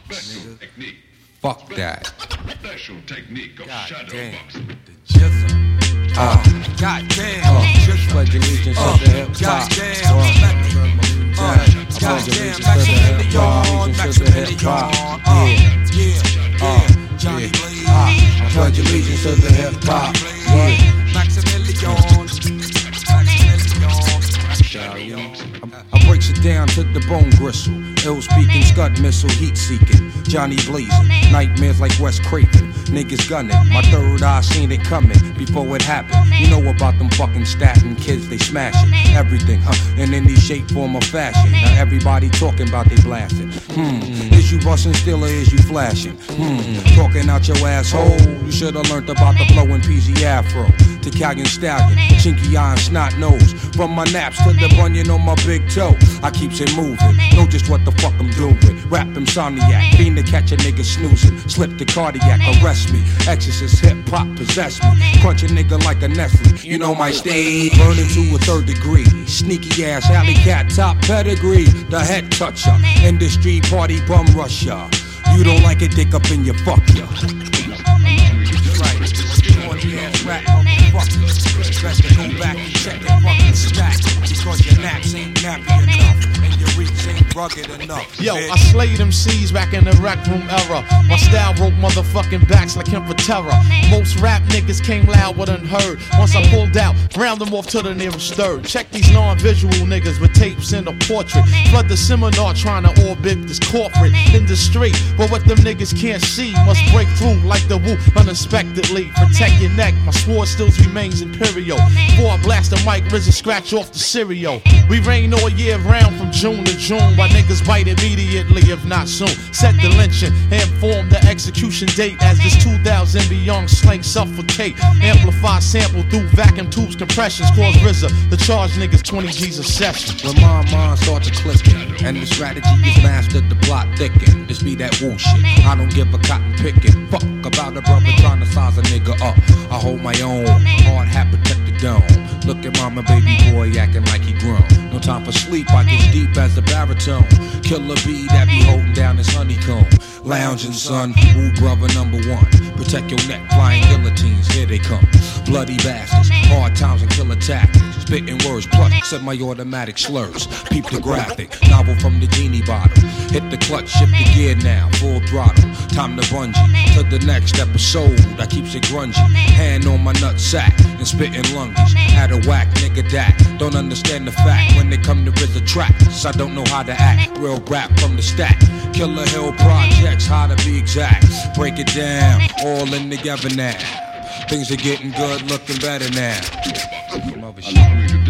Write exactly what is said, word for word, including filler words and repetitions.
Special technique. Fuck that. Special technique of shadow boxing. The jizzle. Ah. Goddamn. Uh, pledge allegiance to the hip hop. Goddamn. Maximilian. Maximilian. Yeah. Yeah. Yeah. Johnny Blaze. I pledge allegiance to the hip hop. Yeah. Maximilian. I breaks it down to the bone gristle. Ill speaking, scud missile, heat seeking. Johnny blazing, nightmares like Wes Craven. Niggas gunning, my third eye seen it coming before it happened. You know about them fucking statin kids, they smashing everything, huh? In any shape, form, or fashion. Now everybody talking about they blasting. Hmm, is you busting still or is you flashing? Hmm, talking out your asshole. You should've learned about the flowing P Z Afro. Italian stallion, chinky eye and snot nose. From my naps to the bunion on my big toe, I keeps it moving. Know just what the fuck I'm doing. Rap insomniac, fiend to catch a nigga snoozing. Slip the cardiac, arrest me. Exorcist hip hop possess me. Crunch a nigga like a Nestle. You know my stage, burning to a third degree. Sneaky ass alley cat, top pedigree. The head toucher, industry party bum rusher. You don't like it, dick up in your fuck ya. Right, corny ass rap motherfuckers. Best to go back and check your fucking stack. Because your naps ain't nappy enough. And your reach ain't rugged enough. Yo, bitch. I slayed them C's back in the rec room era. My style broke motherfucking backs like him for terror. Most rap niggas came loud but unheard. Once I pulled out, round them off to the nearest third. Check these non-visual niggas with tapes in a portrait. Flood the seminar trying to orbit this corporate industry. But what them niggas can't see must break through like the woo unexpectedly. Protect your neck, my sword still remains imperial. Before I blast the mic, R Z A scratch off the cereal. We rain all year round from June to June. While niggas bite immediately, if not soon. Set the lynching and inform the execution date. As this two thousand beyond slang suffocate. Amplify sample through vacuum tubes, compressions. Cause R Z A, the charge niggas twenty G's a session. When my mind starts to clicking, and the strategy is mastered, the plot thicken. This be that woo shit. I don't give a cotton picking. Fuck about a brother trying to size a nigga up. I hold my own. Hard hat protect the dome. Look at mama, baby boy acting like he grown. No time for sleep, I get deep as a baritone. Killer bee that be holding down his honeycomb. Lounging son, woo brother number one. Protect your neck, flying guillotines, here they come. Bloody bastards, hard times and killer tactics. Spitting words, plus semi-automatic slurs. Peep the graphic, novel from the genie bottle. Hit the clutch, shift the gear now, full throttle. Time to bungee, to the next episode. I keeps it grungy, hand on my nut sack and spitting lunges. Had a whack nigga that don't understand the fact. When they come to R Z A tracks, I don't know how to act. Real rap from the stack. Killer Hill projects, how to be exact. Break it down, all in together now. Things are getting good, looking better now. Some other shit.